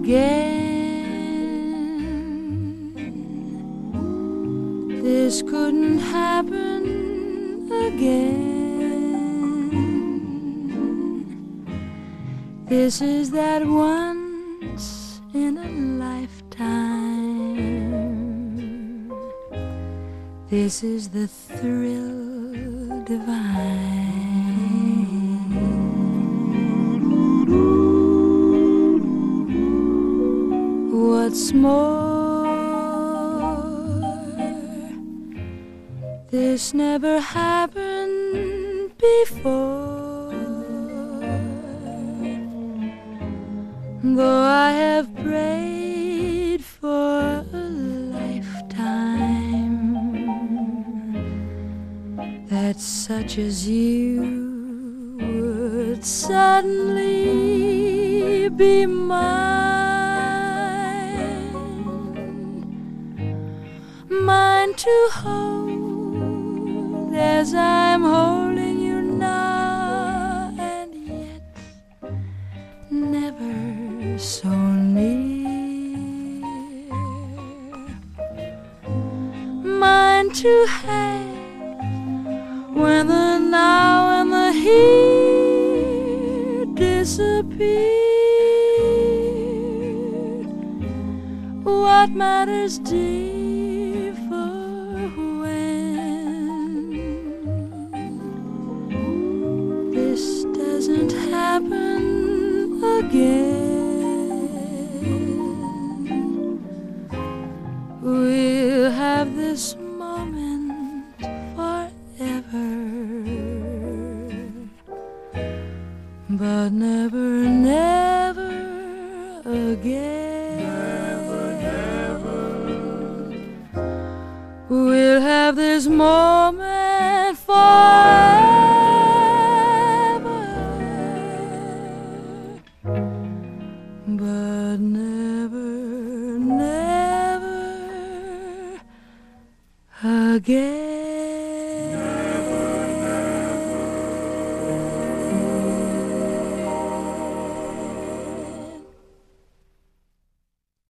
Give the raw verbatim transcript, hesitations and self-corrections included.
again. This couldn't happen again. This is that once in a lifetime. This is the thrill divine. What's more, this never happened before. Though I have prayed for a lifetime that such as you would suddenly be mine. Mine to hold as I'm holding you now, and yet never so near. Mine to have when the now and the here disappear. What matters, dear, for when this doesn't happen again? We'll have this moment forever, but never, never again. We'll have this moment forever, but never, never again.